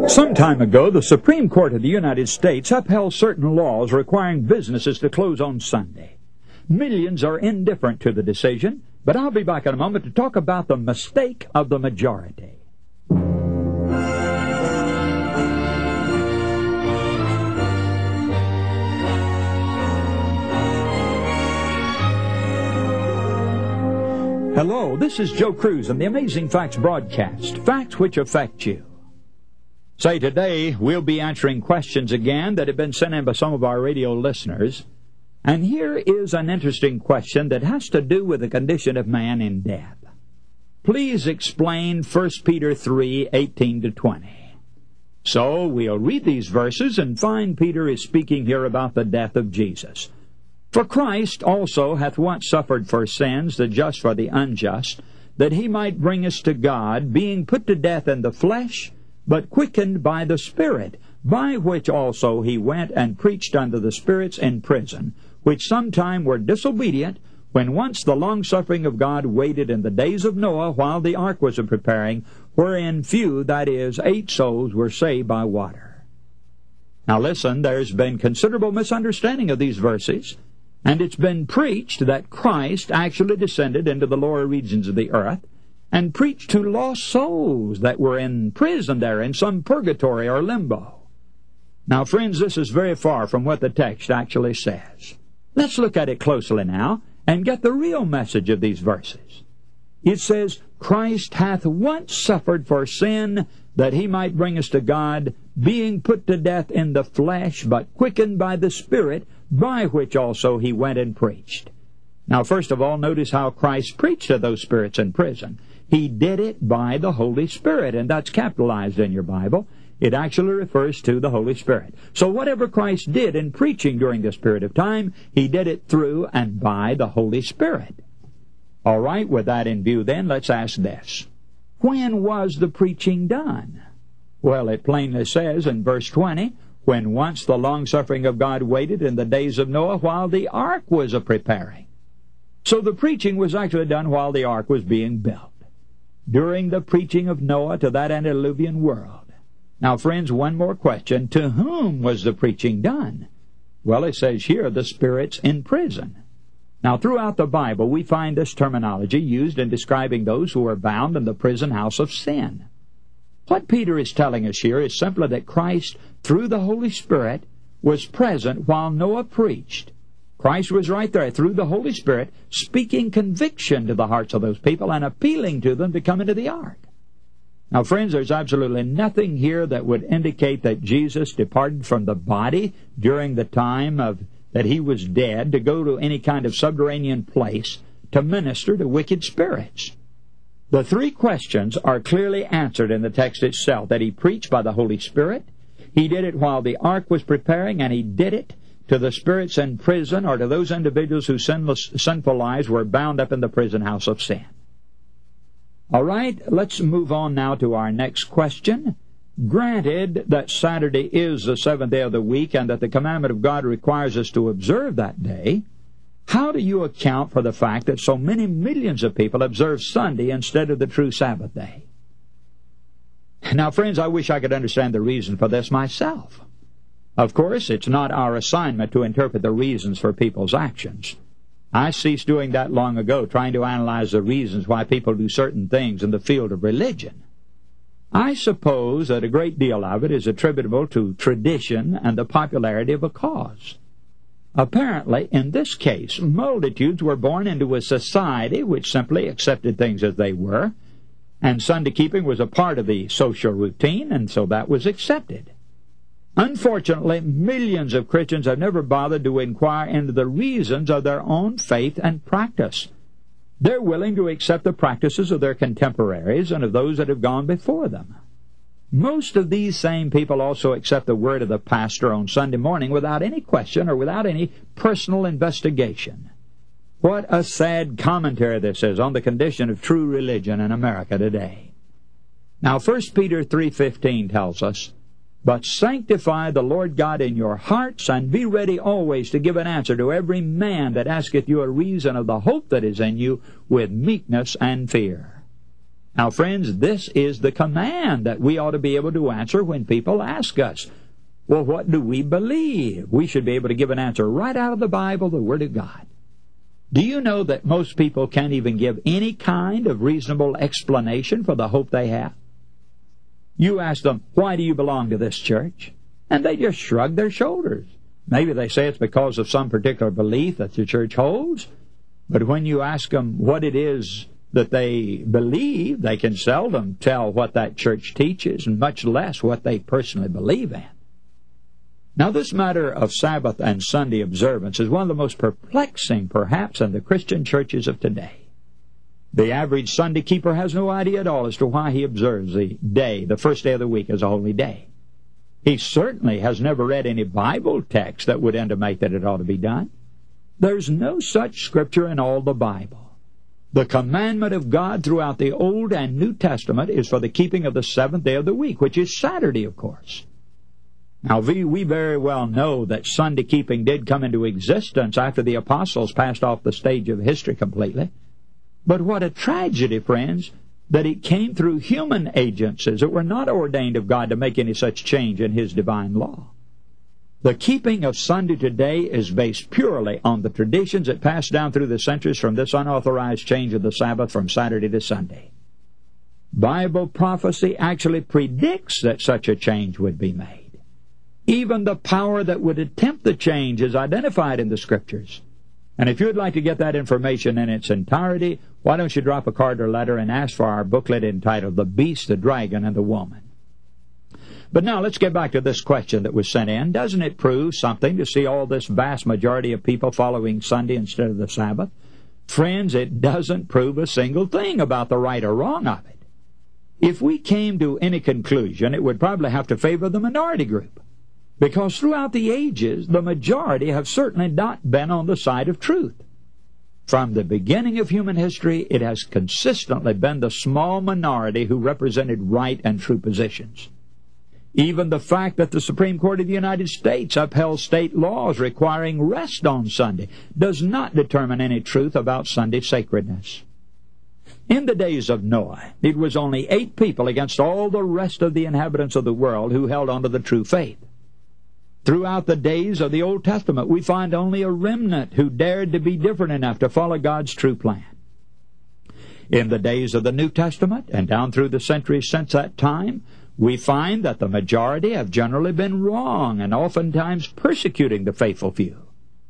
Some time ago, the Supreme Court of the United States upheld certain laws requiring businesses to close on Sunday. Millions are indifferent to the decision, but I'll be back in a moment to talk about the mistake of the majority. Hello, this is Joe Cruz and the Amazing Facts broadcast, facts which affect you. Say, today we'll be answering questions again that have been sent in by some of our radio listeners. And here is an interesting question that has to do with the condition of man in death. Please explain 1 Peter 3:18-20. So we'll read these verses and find Peter is speaking here about the death of Jesus. For Christ also hath once suffered for sins, the just for the unjust, that he might bring us to God, being put to death in the flesh, but quickened by the Spirit, by which also he went and preached unto the spirits in prison, which sometime were disobedient, when once the longsuffering of God waited in the days of Noah, while the ark was a-preparing, wherein few, that is, 8 souls, were saved by water. Now listen, there's been considerable misunderstanding of these verses, and it's been preached that Christ actually descended into the lower regions of the earth and preached to lost souls that were in prison there in some purgatory or limbo. Now, friends, this is very far from what the text actually says. Let's look at it closely now and get the real message of these verses. It says, Christ hath once suffered for sin, that he might bring us to God, being put to death in the flesh, but quickened by the Spirit, by which also he went and preached. Now, first of all, notice how Christ preached to those spirits in prison. He did it by the Holy Spirit, and that's capitalized in your Bible. It actually refers to the Holy Spirit. So whatever Christ did in preaching during this period of time, he did it through and by the Holy Spirit. All right, with that in view then, let's ask this. When was the preaching done? Well, it plainly says in verse 20, when once the longsuffering of God waited in the days of Noah while the ark was a-preparing. So the preaching was actually done while the ark was being built, during the preaching of Noah to that antediluvian world. Now, friends, one more question. To whom was the preaching done? Well, it says here, the spirits in prison. Now, throughout the Bible, we find this terminology used in describing those who are bound in the prison house of sin. What Peter is telling us here is simply that Christ, through the Holy Spirit, was present while Noah preached. Christ was right there through the Holy Spirit, speaking conviction to the hearts of those people and appealing to them to come into the ark. Now, friends, there's absolutely nothing here that would indicate that Jesus departed from the body during the time that he was dead to go to any kind of subterranean place to minister to wicked spirits. The 3 questions are clearly answered in the text itself, that he preached by the Holy Spirit, he did it while the ark was preparing, and he did it to the spirits in prison, or to those individuals whose sinful lives were bound up in the prison house of sin. All right, let's move on now to our next question. Granted that Saturday is the 7th day of the week, and that the commandment of God requires us to observe that day, how do you account for the fact that so many millions of people observe Sunday instead of the true Sabbath day? Now, friends, I wish I could understand the reason for this myself. Of course, it's not our assignment to interpret the reasons for people's actions. I ceased doing that long ago, trying to analyze the reasons why people do certain things in the field of religion. I suppose that a great deal of it is attributable to tradition and the popularity of a cause. Apparently, in this case, multitudes were born into a society which simply accepted things as they were, and Sunday keeping was a part of the social routine, and so that was accepted. Unfortunately, millions of Christians have never bothered to inquire into the reasons of their own faith and practice. They're willing to accept the practices of their contemporaries and of those that have gone before them. Most of these same people also accept the word of the pastor on Sunday morning without any question or without any personal investigation. What a sad commentary this is on the condition of true religion in America today. Now, 1 Peter 3:15 tells us, But sanctify the Lord God in your hearts, and be ready always to give an answer to every man that asketh you a reason of the hope that is in you, with meekness and fear. Now, friends, this is the command that we ought to be able to answer when people ask us, well, what do we believe? We should be able to give an answer right out of the Bible, the Word of God. Do you know that most people can't even give any kind of reasonable explanation for the hope they have? You ask them, why do you belong to this church? And they just shrug their shoulders. Maybe they say it's because of some particular belief that the church holds. But when you ask them what it is that they believe, they can seldom tell what that church teaches, and much less what they personally believe in. Now, this matter of Sabbath and Sunday observance is one of the most perplexing, perhaps, in the Christian churches of today. The average Sunday keeper has no idea at all as to why he observes the day, the first day of the week, as a holy day. He certainly has never read any Bible text that would intimate that it ought to be done. There's no such scripture in all the Bible. The commandment of God throughout the Old and New Testament is for the keeping of the seventh day of the week, which is Saturday, of course. Now, we very well know that Sunday keeping did come into existence after the apostles passed off the stage of history completely. But what a tragedy, friends, that it came through human agencies that were not ordained of God to make any such change in His divine law. The keeping of Sunday today is based purely on the traditions that passed down through the centuries from this unauthorized change of the Sabbath from Saturday to Sunday. Bible prophecy actually predicts that such a change would be made. Even the power that would attempt the change is identified in the Scriptures. And if you'd like to get that information in its entirety, why don't you drop a card or letter and ask for our booklet entitled The Beast, the Dragon, and the Woman. But now let's get back to this question that was sent in. Doesn't it prove something to see all this vast majority of people following Sunday instead of the Sabbath? Friends, it doesn't prove a single thing about the right or wrong of it. If we came to any conclusion, it would probably have to favor the minority group. Because throughout the ages, the majority have certainly not been on the side of truth. From the beginning of human history, it has consistently been the small minority who represented right and true positions. Even the fact that the Supreme Court of the United States upheld state laws requiring rest on Sunday does not determine any truth about Sunday sacredness. In the days of Noah, it was only 8 people against all the rest of the inhabitants of the world who held on to the true faith. Throughout the days of the Old Testament, we find only a remnant who dared to be different enough to follow God's true plan. In the days of the New Testament, and down through the centuries since that time, we find that the majority have generally been wrong and oftentimes persecuting the faithful few.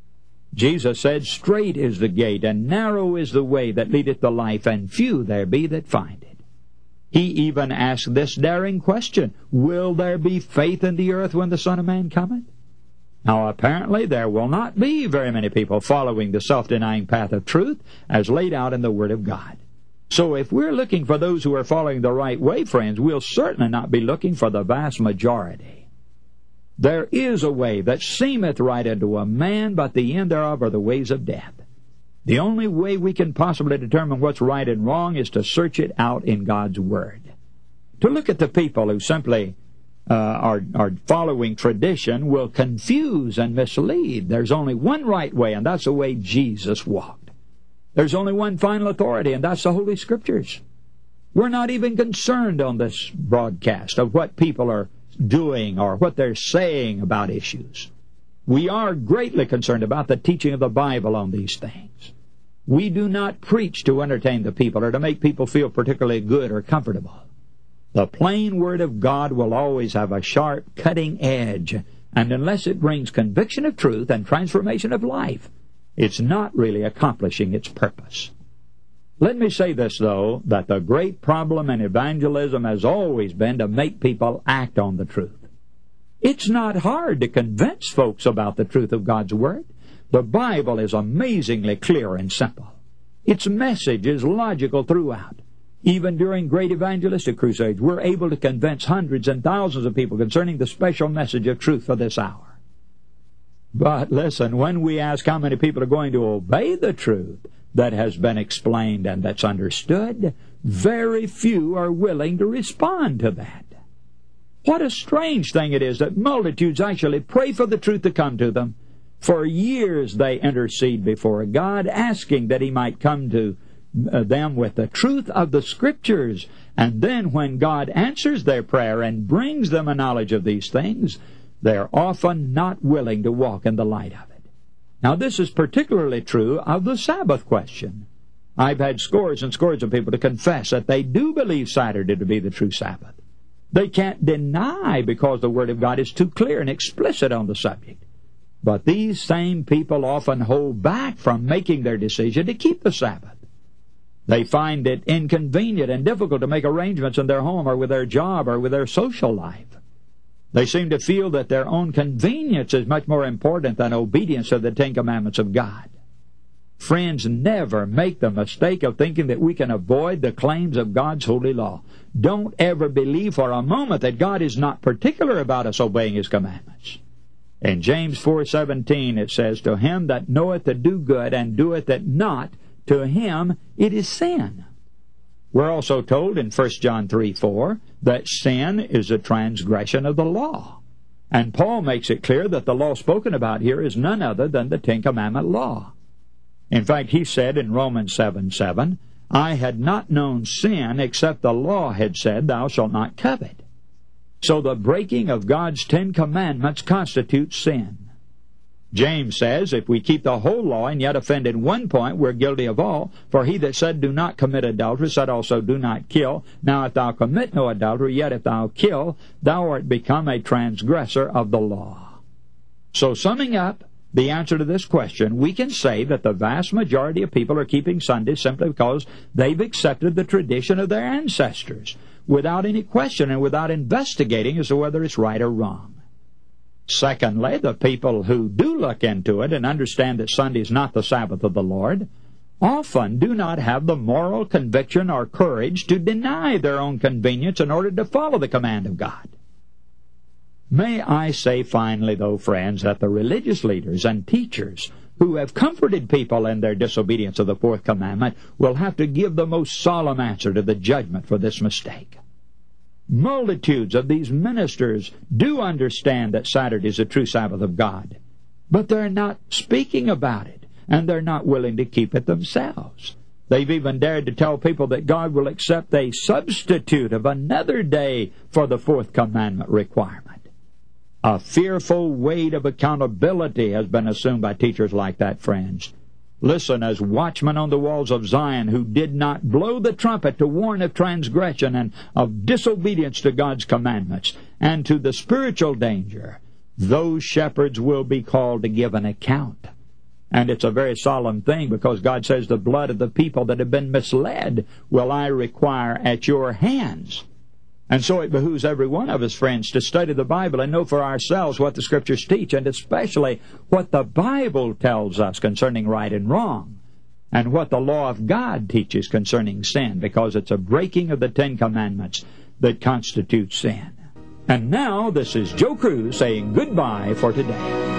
Jesus said, "Strait is the gate, and narrow is the way that leadeth to life, and few there be that find it." He even asked this daring question, "Will there be faith in the earth when the Son of Man cometh?" Now, apparently, there will not be very many people following the self-denying path of truth as laid out in the Word of God. So if we're looking for those who are following the right way, friends, we'll certainly not be looking for the vast majority. There is a way that seemeth right unto a man, but the end thereof are the ways of death. The only way we can possibly determine what's right and wrong is to search it out in God's Word. To look at the people who simply are following tradition will confuse and mislead. There's only one right way, and that's the way Jesus walked. There's only one final authority, and that's the Holy Scriptures. We're not even concerned on this broadcast of what people are doing or what they're saying about issues. We are greatly concerned about the teaching of the Bible on these things. We do not preach to entertain the people or to make people feel particularly good or comfortable. The plain Word of God will always have a sharp, cutting edge, and unless it brings conviction of truth and transformation of life, it's not really accomplishing its purpose. Let me say this, though, that the great problem in evangelism has always been to make people act on the truth. It's not hard to convince folks about the truth of God's Word. The Bible is amazingly clear and simple. Its message is logical throughout. Even during great evangelistic crusades, we're able to convince hundreds and thousands of people concerning the special message of truth for this hour. But listen, when we ask how many people are going to obey the truth that has been explained and that's understood, very few are willing to respond to that. What a strange thing it is that multitudes actually pray for the truth to come to them. For years they intercede before God, asking that He might come to them with the truth of the Scriptures. And then when God answers their prayer and brings them a knowledge of these things, they're often not willing to walk in the light of it. Now, this is particularly true of the Sabbath question. I've had scores and scores of people to confess that they do believe Saturday to be the true Sabbath. They can't deny because the Word of God is too clear and explicit on the subject. But these same people often hold back from making their decision to keep the Sabbath. They find it inconvenient and difficult to make arrangements in their home or with their job or with their social life. They seem to feel that their own convenience is much more important than obedience to the Ten Commandments of God. Friends, never make the mistake of thinking that we can avoid the claims of God's holy law. Don't ever believe for a moment that God is not particular about us obeying His commandments. In James 4:17 it says, "To him that knoweth to do good and doeth it not, to him it is sin." We're also told in 1 John 3:4 that sin is a transgression of the law. And Paul makes it clear that the law spoken about here is none other than the Ten Commandment law. In fact, he said in Romans 7:7, "I had not known sin except the law had said, Thou shalt not covet." So the breaking of God's Ten Commandments constitutes sin. James says, if we keep the whole law and yet offend in one point, we're guilty of all. For he that said, Do not commit adultery, said also, Do not kill. Now if thou commit no adultery, yet if thou kill, thou art become a transgressor of the law. So summing up the answer to this question, we can say that the vast majority of people are keeping Sunday simply because they've accepted the tradition of their ancestors, without any question and without investigating as to whether it's right or wrong. Secondly, the people who do look into it and understand that Sunday is not the Sabbath of the Lord often do not have the moral conviction or courage to deny their own convenience in order to follow the command of God. May I say finally, though, friends, that the religious leaders and teachers who have comforted people in their disobedience of the fourth commandment will have to give the most solemn answer to the judgment for this mistake. Multitudes of these ministers do understand that Saturday is the true Sabbath of God, but they're not speaking about it, and they're not willing to keep it themselves. They've even dared to tell people that God will accept a substitute of another day for the fourth commandment requirement. A fearful weight of accountability has been assumed by teachers like that, friends. Listen, as watchmen on the walls of Zion who did not blow the trumpet to warn of transgression and of disobedience to God's commandments and to the spiritual danger, those shepherds will be called to give an account. And it's a very solemn thing because God says, the blood of the people that have been misled will I require at your hands. And so it behooves every one of us, friends, to study the Bible and know for ourselves what the Scriptures teach, and especially what the Bible tells us concerning right and wrong, and what the law of God teaches concerning sin, because it's a breaking of the Ten Commandments that constitutes sin. And now, this is Joe Cruz saying goodbye for today.